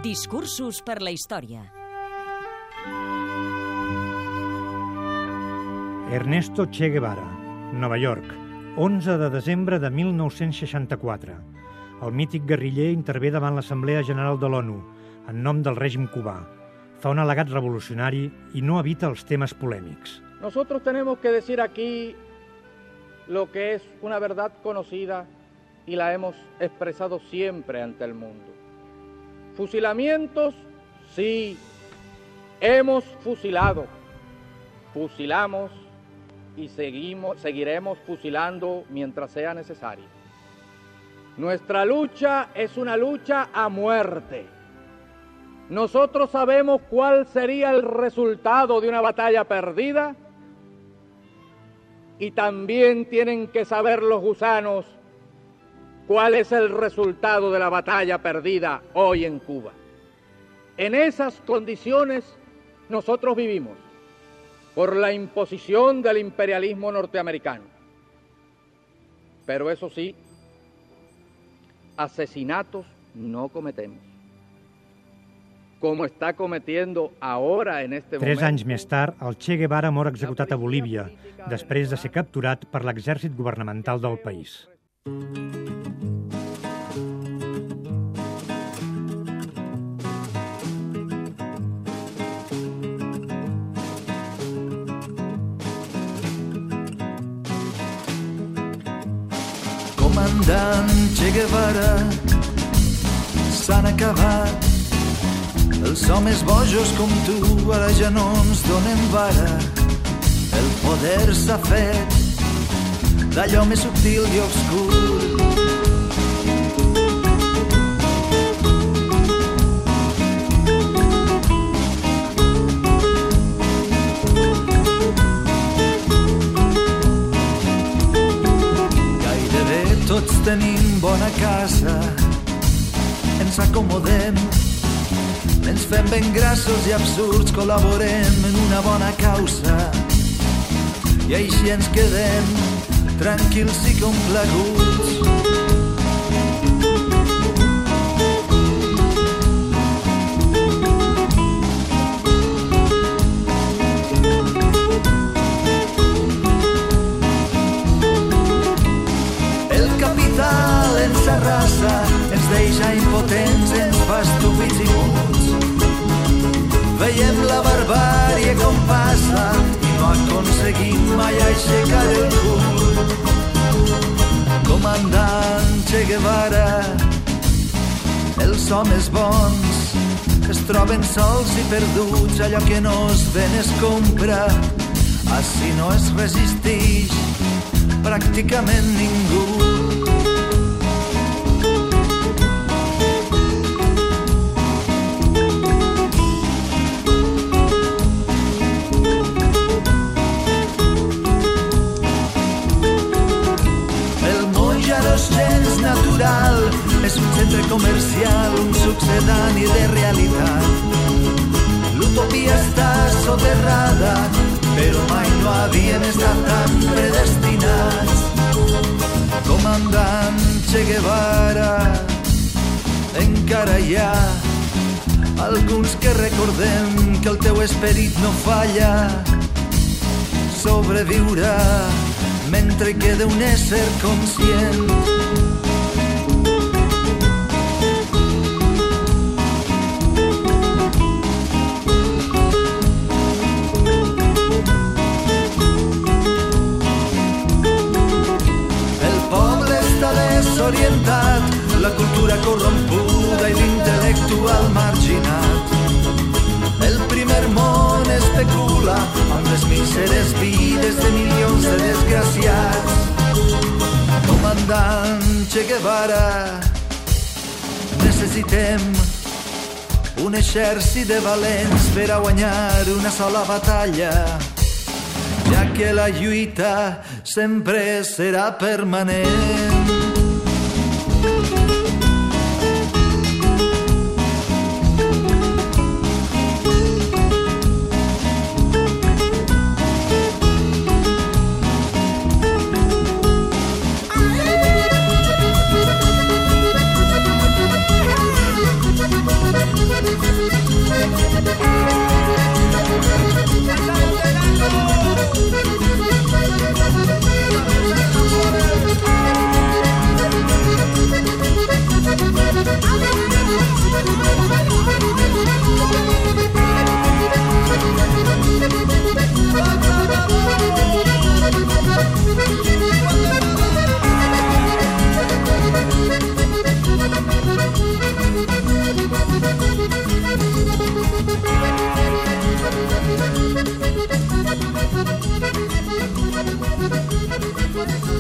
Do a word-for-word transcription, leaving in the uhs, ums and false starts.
Discursos per la història. Ernesto Che Guevara, Nova York, onze de desembre de mil nou-cents seixanta-quatre. El mític guerriller intervé davant l'Assemblea General de l'ONU, en nom del règim cubà. Fa un al·legat revolucionari i no evita els temes polèmics. Nosotros tenemos que decir aquí lo que es una verdad conocida y la hemos expresado siempre ante el mundo. Fusilamientos, sí, hemos fusilado, fusilamos y seguimos, seguiremos fusilando mientras sea necesario. Nuestra lucha es una lucha a muerte. Nosotros sabemos cuál sería el resultado de una batalla perdida y también tienen que saber los gusanos cuál es el resultado de la batalla perdida hoy en Cuba. En esas condiciones nosotros vivimos por la imposición del imperialismo norteamericano. Pero eso sí, asesinatos no cometemos, como está cometiendo ahora en este Tres momento. anys més tard, el Che Guevara mor executat a Bolívia, després de ser capturat per l'exèrcit governamental del país. Comandant Che Guevara, s'han acabat els homes bojos com tu, ara ja no ens donem vara. El poder s'ha fet d'allò més subtil i obscur. Gairebé tots tenim bona casa, ens acomodem, ens fem ben grassos i absurds, col·laborem en una bona causa i així ens quedem tranquils i complaguts. El capital ens arrasa, ens deixa impotents, ens fa estúpids i muts. Veiem la barbàrie com passa i no aconseguim mai aixecar el cul. Comandant Che Guevara, els homes bons es troben sols i perduts, allò que no es ven es compra, així no es resistix pràcticament ningú. Gens natural, és un centre comercial, un succedani de realitat. L'utopia està soterrada, però mai no havíem estat tan predestinats. Comandant Che Guevara, encara hi ha alguns que recordem que el teu esperit no falla. Sobreviurà mentre hi queda un ésser conscient. El poble està desorientat, la cultura corrompuda i l'intel·lectual marginat. El primer món especula amb les míseres vides de milions de desgraciats. Comandant Che Guevara, necessitem un exèrcit de valents per a guanyar una sola batalla, ja que la lluita sempre serà permanent. tot, tot.